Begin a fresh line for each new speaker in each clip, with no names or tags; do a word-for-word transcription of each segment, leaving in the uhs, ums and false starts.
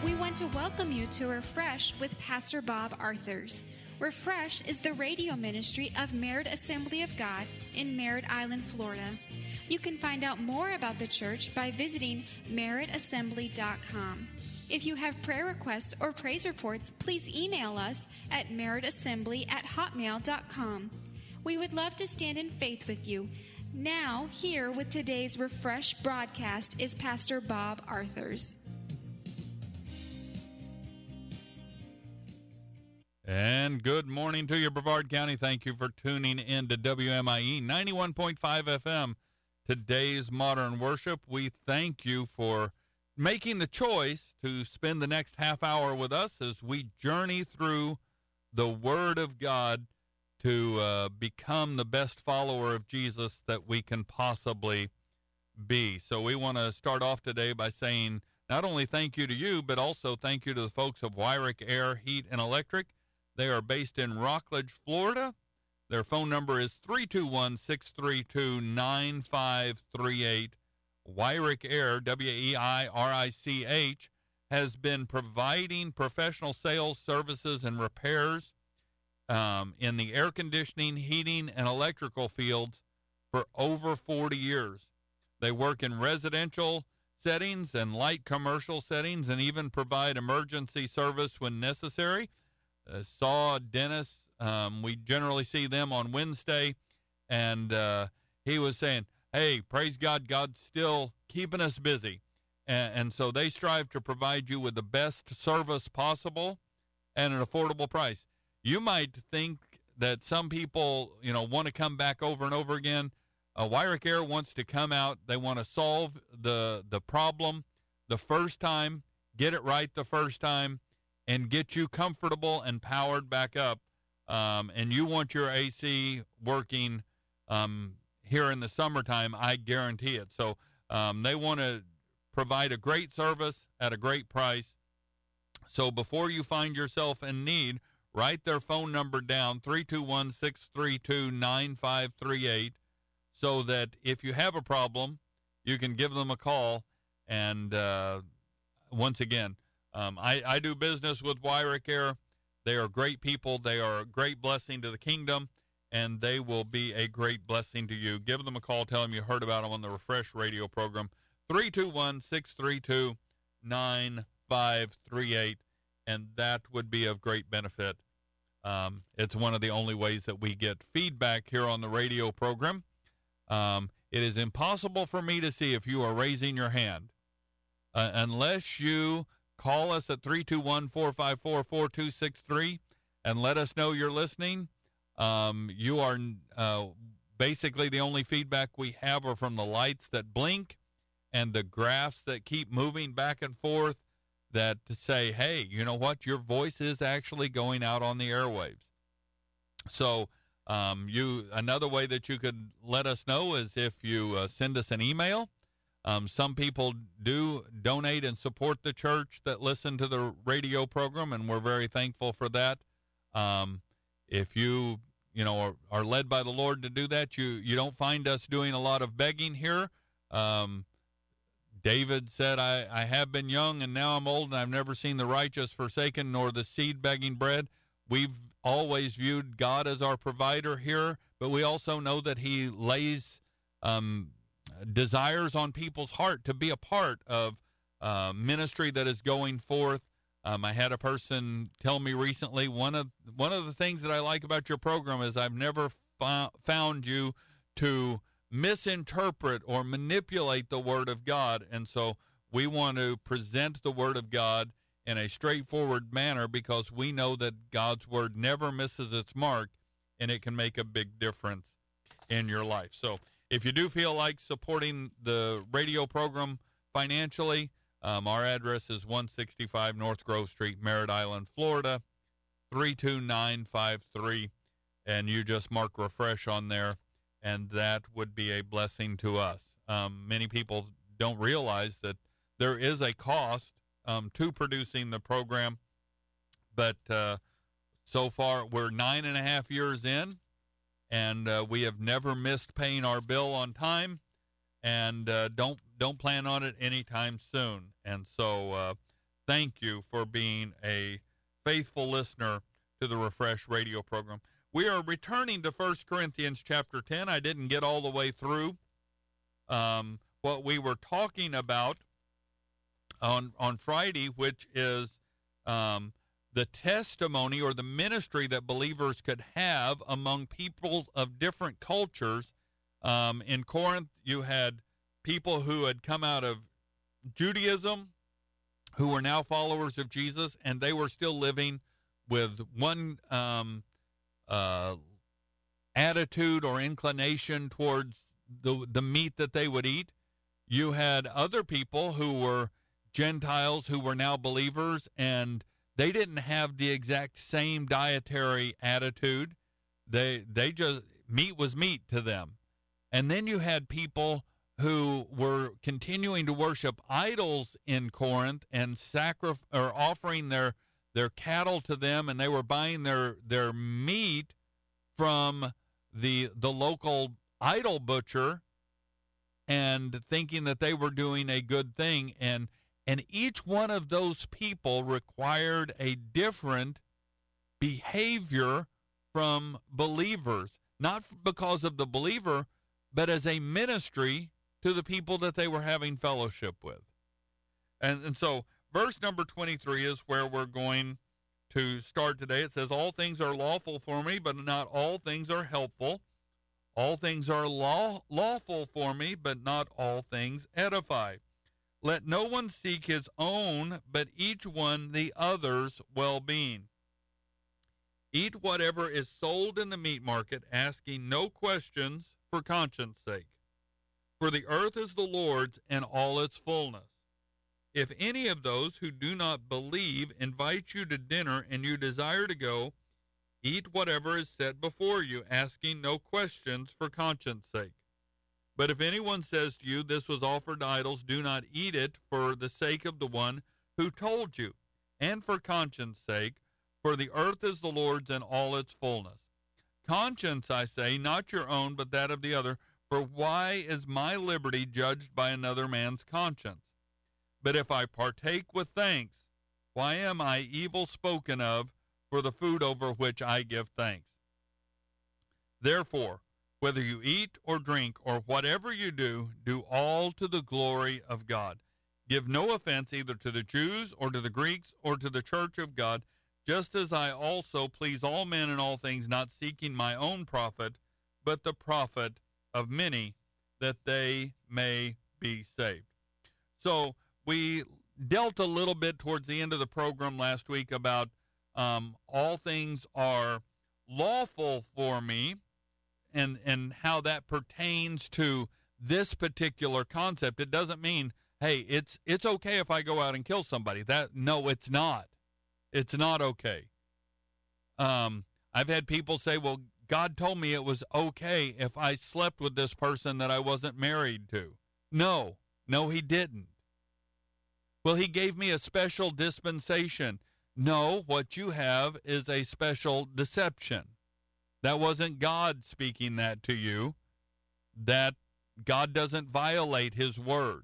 We want to welcome you to Refresh with Pastor Bob Arthurs. Refresh is the radio ministry of Merritt Assembly of God in Merritt Island, Florida. You can find out more about the church by visiting merritt assembly dot com. If you have prayer requests or praise reports, please email us at merritt assembly at hotmail dot com. We would love to stand in faith with you. Now, here with today's Refresh broadcast is Pastor Bob Arthurs.
And good morning to you, Brevard County. Thank you for tuning in to W M I E ninety-one point five F M, today's Modern Worship. We thank you for making the choice to spend the next half hour with us as we journey through the Word of God to uh, become the best follower of Jesus that we can possibly be. So we want to start off today by saying not only thank you to you, but also thank you to the folks of Wyrick Air, Heat, and Electric. They are based in Rockledge, Florida. Their phone number is three two one, six three two, nine five three eight. Wyrick Air, W E I R I C H, has been providing professional sales services and repairs um, in the air conditioning, heating, and electrical fields for over forty years. They work in residential settings and light commercial settings and even provide emergency service when necessary. Uh, saw Dennis. Um, we generally see them on Wednesday, and uh, he was saying, hey, praise God, God's still keeping us busy. And, and so they strive to provide you with the best service possible at an affordable price. You might think that some people, you know, want to come back over and over again. Uh, Wyrick Air wants to come out. They want to solve the the problem the first time, get it right the first time, and get you comfortable and powered back up. Um, and you want your A C working um, here in the summertime, I guarantee it. So um, they want to provide a great service at a great price. So before you find yourself in need, write their phone number down, three two one, six three two, nine five three eight, so that if you have a problem, you can give them a call. And uh, once again, Um, I, I do business with Wyrick Air. They are great people. They are a great blessing to the kingdom, and they will be a great blessing to you. Give them a call. Tell them you heard about them on the Refresh radio program, three two one, six three two, nine five three eight, and that would be of great benefit. Um, it's one of the only ways that we get feedback here on the radio program. Um, it is impossible for me to see if you are raising your hand uh, unless you call us at three two one, four five four, four two six three and let us know you're listening. Um, you are uh, basically the only feedback we have are from the lights that blink and the graphs that keep moving back and forth that say, hey, you know what, your voice is actually going out on the airwaves. So um, you another way that you could let us know is if you uh, send us an email. Um, some people do donate and support the church that listen to the radio program, and we're very thankful for that. Um, if you, you know, are, are led by the Lord to do that, you, you don't find us doing a lot of begging here. Um, David said, I, I have been young and now I'm old, and I've never seen the righteous forsaken nor the seed begging bread. We've always viewed God as our provider here, but we also know that he lays um desires on people's heart to be a part of uh, ministry that is going forth. Um, I had a person tell me recently, one of one of the things that I like about your program is I've never fo- found you to misinterpret or manipulate the Word of God. And so we want to present the Word of God in a straightforward manner because we know that God's Word never misses its mark, and it can make a big difference in your life. So if you do feel like supporting the radio program financially, um, our address is one sixty-five North Grove Street, Merritt Island, Florida, three two nine five three, and you just mark Refresh on there, and that would be a blessing to us. Um, many people don't realize that there is a cost um, to producing the program, but uh, so far we're nine and a half years in, and uh, we have never missed paying our bill on time, and uh, don't don't plan on it anytime soon. And so uh, thank you for being a faithful listener to the Refresh radio program. We are returning to First Corinthians chapter ten. I didn't get all the way through um, what we were talking about on, on Friday, which is um, the testimony or the ministry that believers could have among people of different cultures. Um, in Corinth, you had people who had come out of Judaism, who were now followers of Jesus, and they were still living with one um, uh, attitude or inclination towards the the meat that they would eat. You had other people who were Gentiles who were now believers, and they didn't have the exact same dietary attitude. They they just meat was meat to them. And then you had people who were continuing to worship idols in Corinth and sacrif- or offering their their cattle to them, and they were buying their their meat from the the local idol butcher and thinking that they were doing a good thing. And and each one of those people required a different behavior from believers, not because of the believer, but as a ministry to the people that they were having fellowship with. And, and so verse number twenty-three is where we're going to start today. It says, all things are lawful for me, but not all things are helpful. All things are law, lawful for me, but not all things edify. Let no one seek his own, but each one the other's well-being. Eat whatever is sold in the meat market, asking no questions for conscience sake. For the earth is the Lord's and all its fullness. If any of those who do not believe invite you to dinner and you desire to go, eat whatever is set before you, asking no questions for conscience sake. But if anyone says to you, this was offered to idols, do not eat it for the sake of the one who told you, and for conscience sake, for the earth is the Lord's and all its fullness. Conscience, I say, not your own, but that of the other. For why is my liberty judged by another man's conscience? But if I partake with thanks, why am I evil spoken of for the food over which I give thanks? Therefore, whether you eat or drink or whatever you do, do all to the glory of God. Give no offense either to the Jews or to the Greeks or to the church of God, just as I also please all men in all things, not seeking my own profit, but the profit of many, that they may be saved. So we dealt a little bit towards the end of the program last week about um, all things are lawful for me, and, and how that pertains to this particular concept. It doesn't mean, hey, it's it's okay if I go out and kill somebody. That no, it's not. It's not okay. Um, I've had people say, well, God told me it was okay if I slept with this person that I wasn't married to. No, no, he didn't. Well, he gave me a special dispensation. No, what you have is a special deception. That wasn't God speaking that to you. That God doesn't violate his word.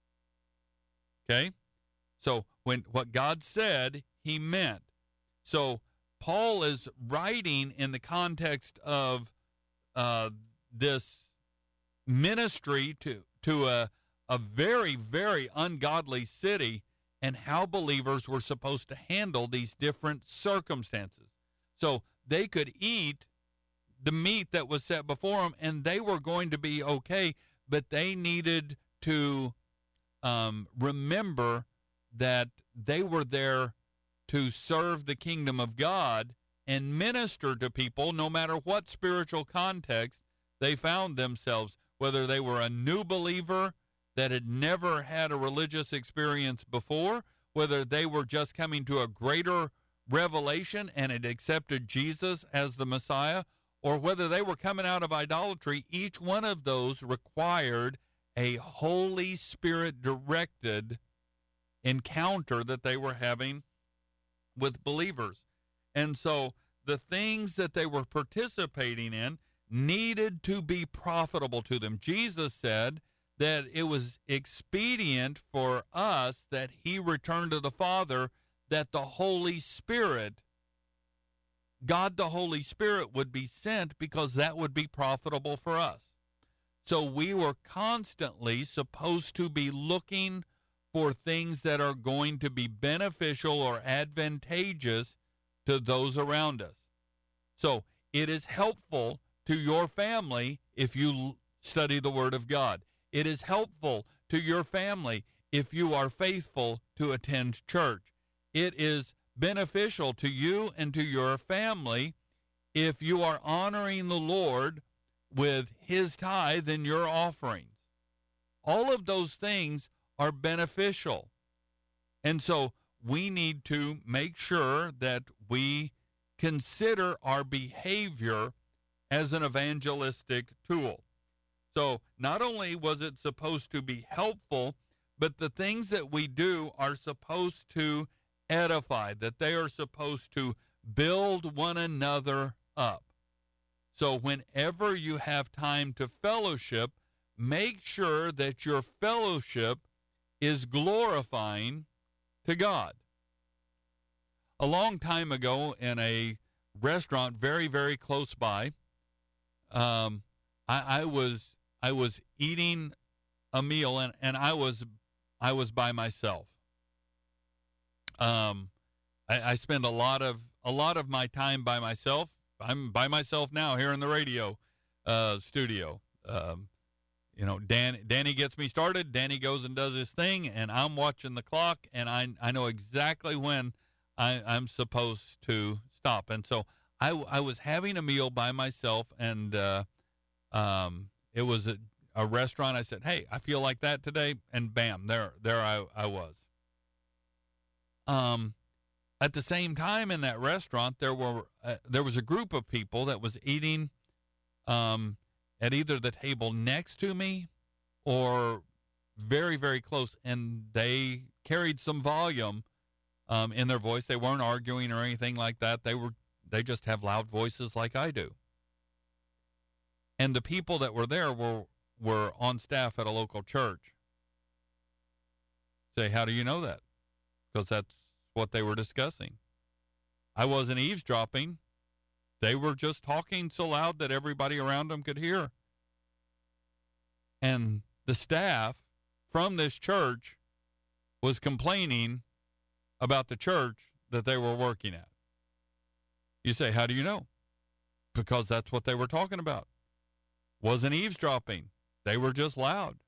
Okay? So when what God said, he meant. So Paul is writing in the context of uh, this ministry to to a a very, very ungodly city, and how believers were supposed to handle these different circumstances. So they could eat the meat that was set before them, and they were going to be okay, but they needed to um, remember that they were there to serve the kingdom of God and minister to people no matter what spiritual context they found themselves, whether they were a new believer that had never had a religious experience before, whether they were just coming to a greater revelation and had accepted Jesus as the Messiah, or whether they were coming out of idolatry. Each one of those required a Holy Spirit-directed encounter that they were having with believers. And so the things that they were participating in needed to be profitable to them. Jesus said that it was expedient for us that he returned to the Father, that the Holy Spirit, God the Holy Spirit, would be sent, because that would be profitable for us. So we were constantly supposed to be looking for things that are going to be beneficial or advantageous to those around us. So it is helpful to your family if you study the Word of God. It is helpful to your family if you are faithful to attend church. It is beneficial to you and to your family if you are honoring the Lord with his tithe and your offerings. All of those things are beneficial. And so we need to make sure that we consider our behavior as an evangelistic tool. So not only was it supposed to be helpful, but the things that we do are supposed to edify, that they are supposed to build one another up. So whenever you have time to fellowship, make sure that your fellowship is glorifying to God. A long time ago, in a restaurant very, very close by, um, I, I was I was eating a meal, and, and I was I was by myself. Um, I, I spend a lot of a lot of my time by myself. I'm by myself now here in the radio uh, studio. Um, you know, Dan, Danny gets me started. Danny goes and does his thing, and I'm watching the clock, and I I know exactly when I, I'm supposed to stop. And so I, I was having a meal by myself, and uh, um, it was a, a restaurant. I said, hey, I feel like that today, and bam, there there I, I was. Um, at the same time in that restaurant, there were uh, there was a group of people that was eating um, at either the table next to me or very, very close, and they carried some volume um, in their voice. They weren't arguing or anything like that. They were they just have loud voices like I do. And the people that were there were were on staff at a local church. Say, how do you know that? Because that's what they were discussing. I wasn't eavesdropping. They were just talking so loud that everybody around them could hear. And the staff from this church was complaining about the church that they were working at. You say, how do you know? Because that's what they were talking about. Wasn't eavesdropping. They were just loud.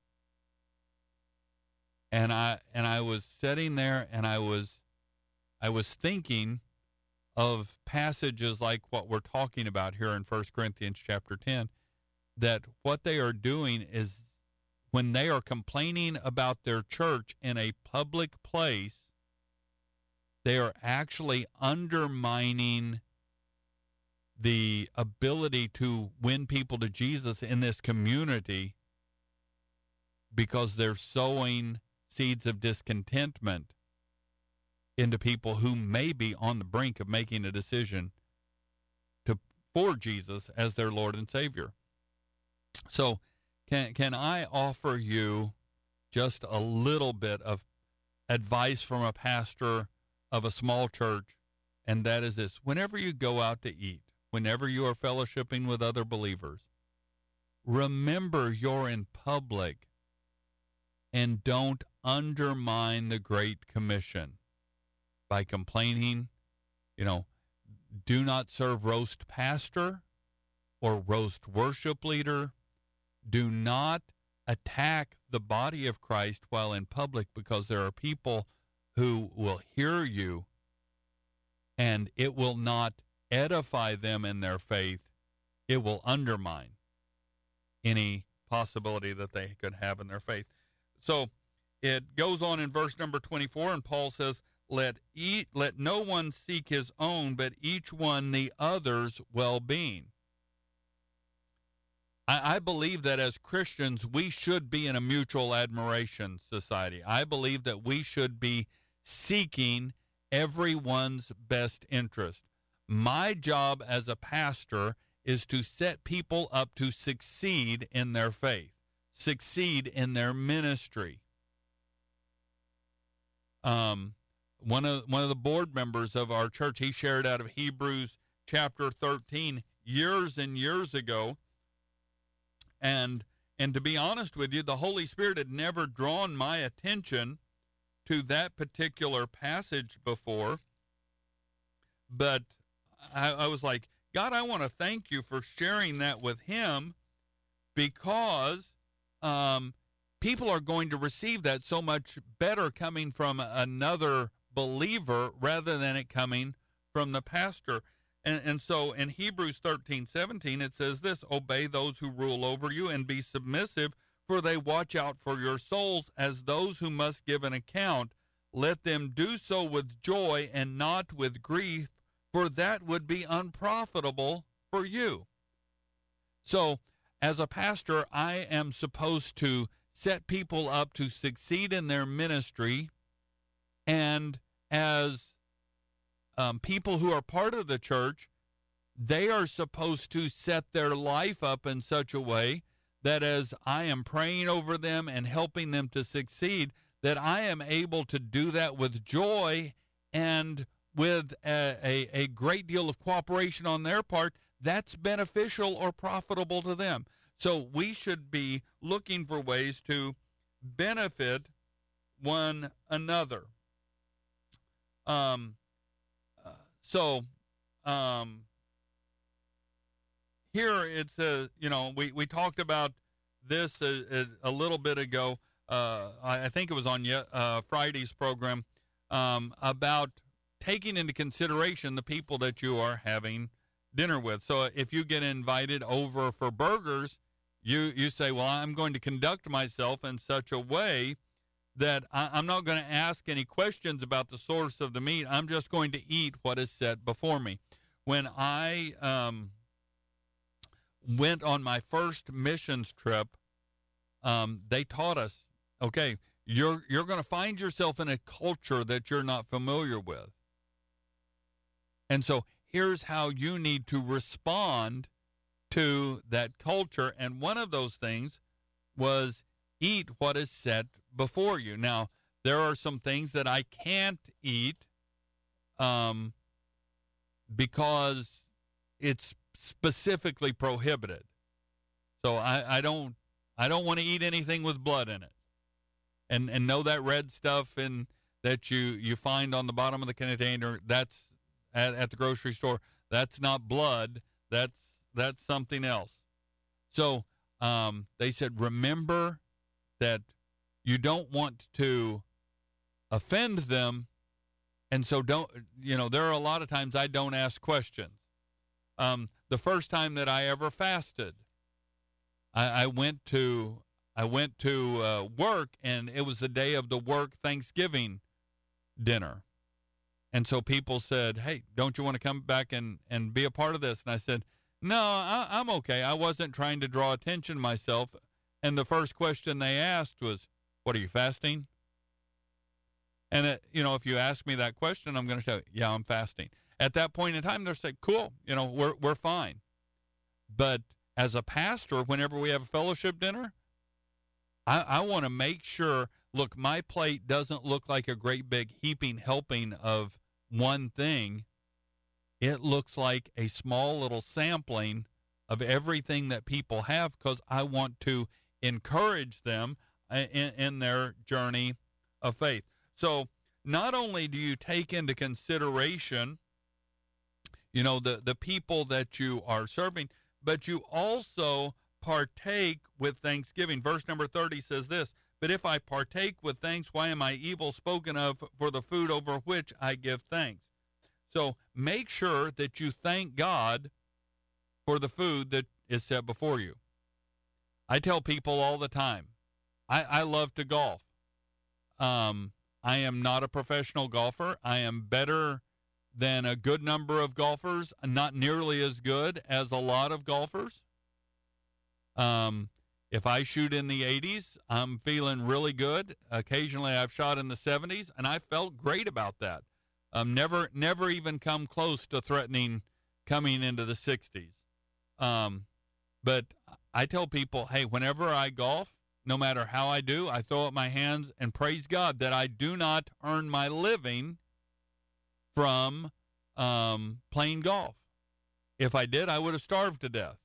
And I and I was sitting there, and I was I was thinking of passages like what we're talking about here in First Corinthians chapter ten, that what they are doing is when they are complaining about their church in a public place, they are actually undermining the ability to win people to Jesus in this community, because they're sowing seeds of discontentment into people who may be on the brink of making a decision to for Jesus as their Lord and Savior. So can can I offer you just a little bit of advice from a pastor of a small church, and that is this: whenever you go out to eat, whenever you are fellowshipping with other believers, remember you're in public, and don't undermine the Great Commission by complaining. You know, do not serve roast pastor or roast worship leader. Do not attack the body of Christ while in public, because there are people who will hear you, and it will not edify them in their faith. It will undermine any possibility that they could have in their faith. So it goes on in verse number twenty-four, and Paul says, let eat, let no one seek his own, but each one the other's well-being. I, I believe that as Christians, we should be in a mutual admiration society. I believe that we should be seeking everyone's best interest. My job as a pastor is to set people up to succeed in their faith. succeed in their ministry. Um, one of one of the board members of our church, he shared out of Hebrews chapter thirteen years and years ago, and and to be honest with you, the Holy Spirit had never drawn my attention to that particular passage before, but I, I was like, God, I want to thank you for sharing that with him, because um, people are going to receive that so much better coming from another believer rather than it coming from the pastor. And, and so in Hebrews thirteen seventeen, it says this: obey those who rule over you and be submissive, for they watch out for your souls as those who must give an account. Let them do so with joy and not with grief, for that would be unprofitable for you. So as a pastor, I am supposed to set people up to succeed in their ministry, and as um, people who are part of the church, they are supposed to set their life up in such a way that as I am praying over them and helping them to succeed, that I am able to do that with joy and with a, a, a great deal of cooperation on their part that's beneficial or profitable to them. So we should be looking for ways to benefit one another. Um, uh, so um, here it says, you know, we, we talked about this a, a, a little bit ago. Uh, I, I think it was on uh, Friday's program, um, about taking into consideration the people that you are having dinner with. So if you get invited over for burgers, you, you say, well, I'm going to conduct myself in such a way that I, I'm not going to ask any questions about the source of the meat. I'm just going to eat what is set before me. When I um, went on my first missions trip, um, they taught us, okay, you're you're going to find yourself in a culture that you're not familiar with. And so here's how you need to respond to that culture. And one of those things was eat what is set before you. Now, there are some things that I can't eat um, because it's specifically prohibited. So I, I don't I don't want to eat anything with blood in it. And and know that red stuff in that you, you find on the bottom of the container, that's at, at the grocery store, that's not blood. That's that's something else. So um, they said, remember that you don't want to offend them, and so don't, you know, there are a lot of times I don't ask questions. Um, the first time that I ever fasted, I, I went to I went to uh, work, and it was the day of the work Thanksgiving dinner. And so people said, hey, don't you want to come back and, and be a part of this? And I said, no, I, I'm okay. I wasn't trying to draw attention myself. And the first question they asked was, what, are you fasting? And, it, you know, if you ask me that question, I'm going to say, yeah, I'm fasting. At that point in time, they're saying, cool, you know, we're we're fine. But as a pastor, whenever we have a fellowship dinner, I, I want to make sure, look, my plate doesn't look like a great big heaping helping of one thing. It looks like a small little sampling of everything that people have, because I want to encourage them in, in their journey of faith. So not only do you take into consideration, you know, the, the people that you are serving, but you also partake with thanksgiving. Verse number thirty says this: but if I partake with thanks, why am I evil spoken of for the food over which I give thanks? So make sure that you thank God for the food that is set before you. I tell people all the time, I, I love to golf. Um, I am not a professional golfer. I am better than a good number of golfers, not nearly as good as a lot of golfers. Um, if I shoot in the eighties, I'm feeling really good. Occasionally I've shot in the seventies, and I felt great about that. Um, never, never even come close to threatening coming into the sixties. Um, but I tell people, hey, whenever I golf, no matter how I do, I throw up my hands and praise God that I do not earn my living from um, playing golf. If I did, I would have starved to death.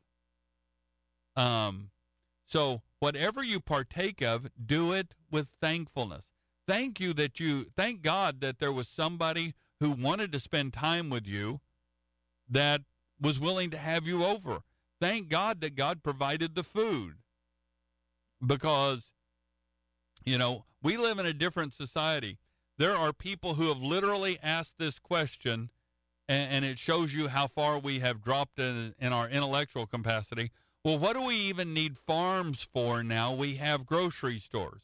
Um, so whatever you partake of, do it with thankfulness. Thank you that you, thank God that there was somebody who wanted to spend time with you that was willing to have you over. Thank God that God provided the food, because, you know, we live in a different society. There are people who have literally asked this question, and, and it shows you how far we have dropped in, in our intellectual capacity. Well, what do we even need farms for now? We have grocery stores.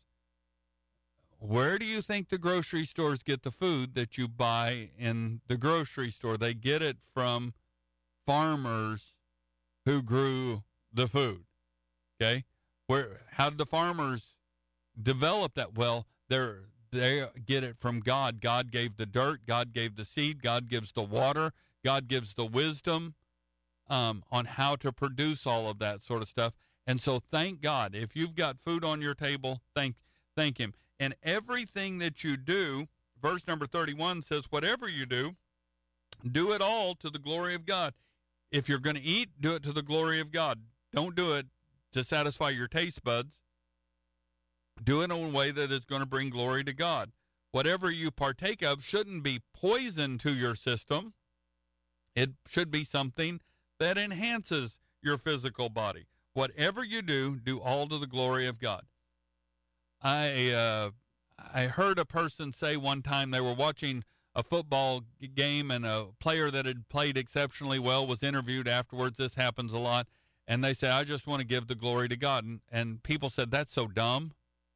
Where do you think the grocery stores get the food that you buy in the grocery store? They get it from farmers who grew the food. Okay? Where, how did the farmers develop that? Well, they're, they get it from God. God gave the dirt. God gave the seed. God gives the water. God gives the wisdom um, on how to produce all of that sort of stuff. And so thank God. If you've got food on your table, thank thank him. And everything that you do, verse number thirty-one says, whatever you do, do it all to the glory of God. If you're going to eat, do it to the glory of God. Don't do it to satisfy your taste buds. Do it in a way that is going to bring glory to God. Whatever you partake of shouldn't be poison to your system. It should be something that enhances your physical body. Whatever you do, do all to the glory of God. I uh, I heard a person say one time they were watching a football game, and a player that had played exceptionally well was interviewed afterwards. This happens a lot. And they said, I just want to give the glory to God. And, and people said, that's so dumb.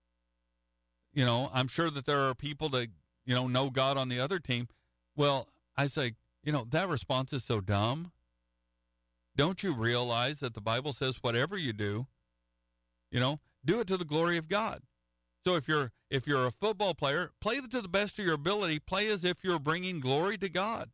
You know, I'm sure that there are people that, you know, know God on the other team. Well, I say, you know, that response is so dumb. Don't you realize that the Bible says whatever you do, you know, do it to the glory of God. So if you're if you're a football player, play to the best of your ability. Play as if you're bringing glory to God.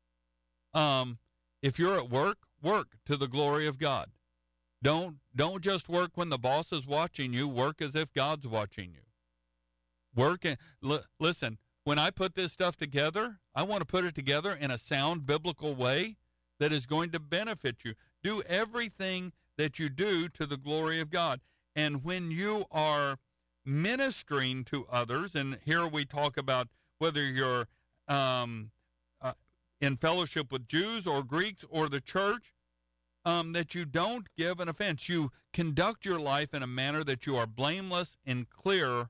Um, if you're at work, work to the glory of God. Don't don't just work when the boss is watching you. Work as if God's watching you. Work and l- listen. When I put this stuff together, I want to put it together in a sound biblical way that is going to benefit you. Do everything that you do to the glory of God. And when you are ministering to others, and here we talk about whether you're um, uh, in fellowship with Jews or Greeks or the church, um, that you don't give an offense. You conduct your life in a manner that you are blameless and clear,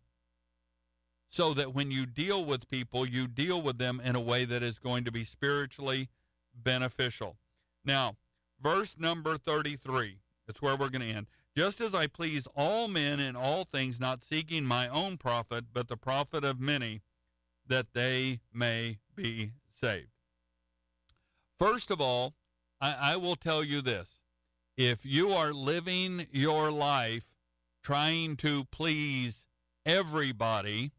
so that when you deal with people, you deal with them in a way that is going to be spiritually beneficial. Now, verse number thirty-three, that's where we're going to end. Just as I please all men in all things, not seeking my own profit, but the profit of many, that they may be saved. First of all, I, I will tell you this. If you are living your life trying to please everybody,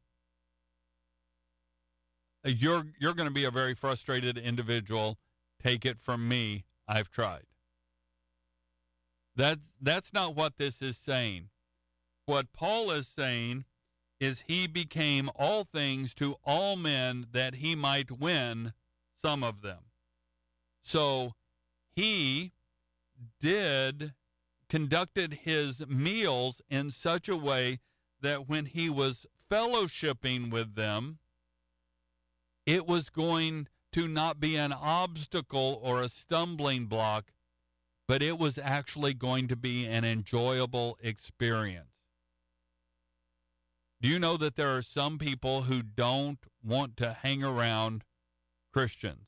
you're you're going to be a very frustrated individual. Take it from me, I've tried. That's, that's not what this is saying. What Paul is saying is he became all things to all men that he might win some of them. So he did, conducted his meals in such a way that when he was fellowshipping with them, it was going to not be an obstacle or a stumbling block, but it was actually going to be an enjoyable experience. Do you know that there are some people who don't want to hang around Christians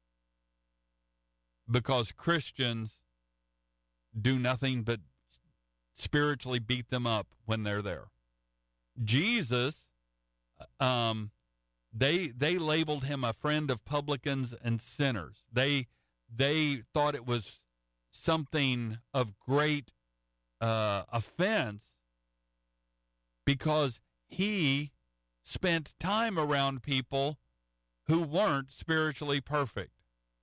because Christians do nothing but spiritually beat them up when they're there? Jesus, um, they they labeled him a friend of publicans and sinners. They they thought it was something of great uh, offense because he spent time around people who weren't spiritually perfect.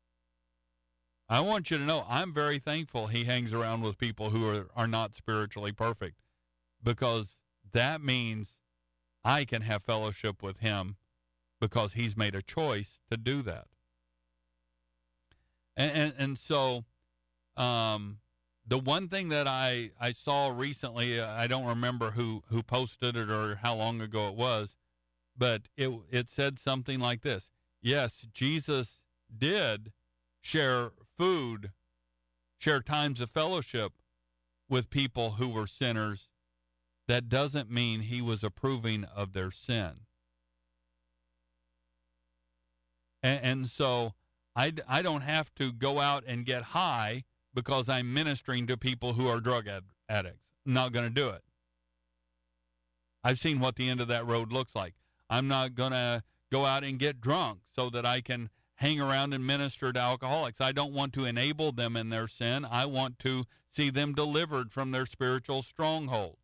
I want you to know I'm very thankful he hangs around with people who are, are not spiritually perfect, because that means I can have fellowship with him because he's made a choice to do that. And, and, and so um, the one thing that I, I saw recently, I don't remember who, who posted it or how long ago it was, but it it said something like this. Yes, Jesus did share food, share times of fellowship with people who were sinners. That doesn't mean he was approving of their sin. And, and so I, I don't have to go out and get high because I'm ministering to people who are drug ad- addicts. I'm not going to do it. I've seen what the end of that road looks like. I'm not going to go out and get drunk so that I can hang around and minister to alcoholics. I don't want to enable them in their sin. I want to see them delivered from their spiritual strongholds.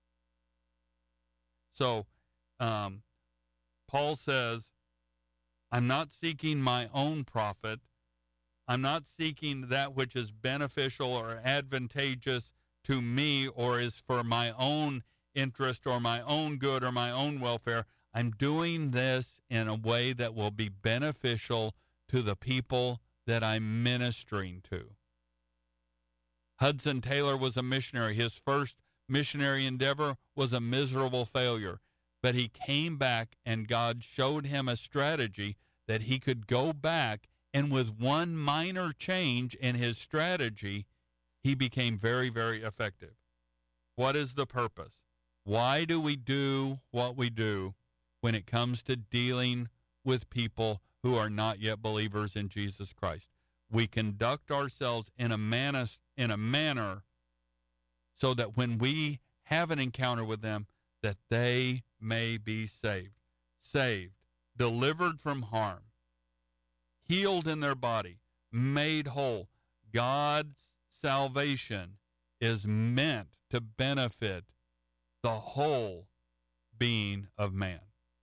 So um, Paul says, I'm not seeking my own profit. I'm not seeking that which is beneficial or advantageous to me or is for my own interest or my own good or my own welfare. I'm doing this in a way that will be beneficial to the people that I'm ministering to. Hudson Taylor was a missionary. His first missionary endeavor was a miserable failure, but he came back and God showed him a strategy that he could go back, and with one minor change in his strategy, he became very, very effective. What is the purpose? Why do we do what we do when it comes to dealing with people who are not yet believers in Jesus Christ? We conduct ourselves in a manner, in a manner so that when we have an encounter with them, that they may be saved. Saved, delivered from harm, healed in their body, made whole. God's salvation is meant to benefit the whole being of man.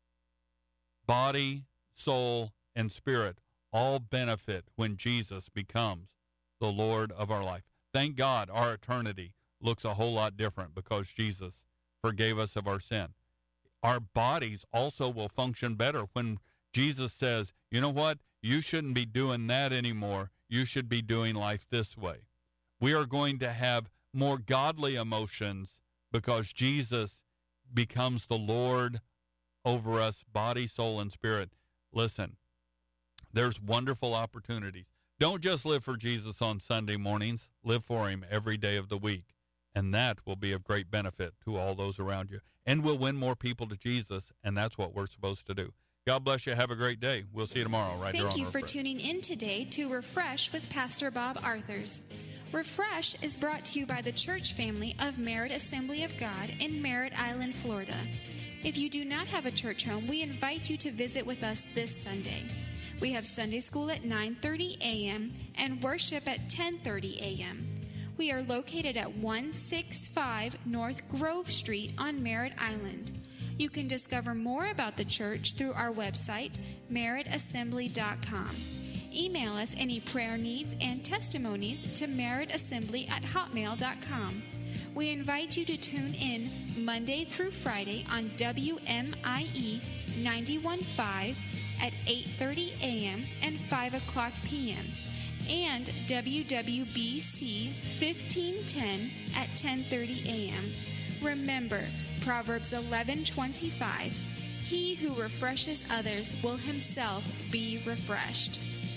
Body, soul, and spirit all benefit when Jesus becomes the Lord of our life. Thank God our eternity looks a whole lot different because Jesus forgave us of our sin. Our bodies also will function better when Jesus says, you know what? You shouldn't be doing that anymore. You should be doing life this way. We are going to have more godly emotions because Jesus becomes the Lord over us, body, soul, and spirit. Listen, there's wonderful opportunities. Don't just live for Jesus on Sunday mornings. Live for him every day of the week. And that will be of great benefit to all those around you. And we'll win more people to Jesus, and that's what we're supposed to do. God bless you. Have a great day. We'll see you tomorrow right here on
Thank you for
Refresh.
tuning in today to Refresh with Pastor Bob Arthurs. Refresh is brought to you by the church family of Merritt Assembly of God in Merritt Island, Florida. If you do not have a church home, we invite you to visit with us this Sunday. We have Sunday school at nine thirty a.m. and worship at ten thirty a.m. We are located at one sixty-five North Grove Street on Merritt Island. You can discover more about the church through our website, merritt assembly dot com. Email us any prayer needs and testimonies to merrittassembly at hotmail dot com. We invite you to tune in Monday through Friday on W M I E ninety-one point five at eight thirty a.m. and five o'clock p.m. and W W B C fifteen ten at ten thirty a.m. Remember, Proverbs eleven twenty-five, he who refreshes others will himself be refreshed.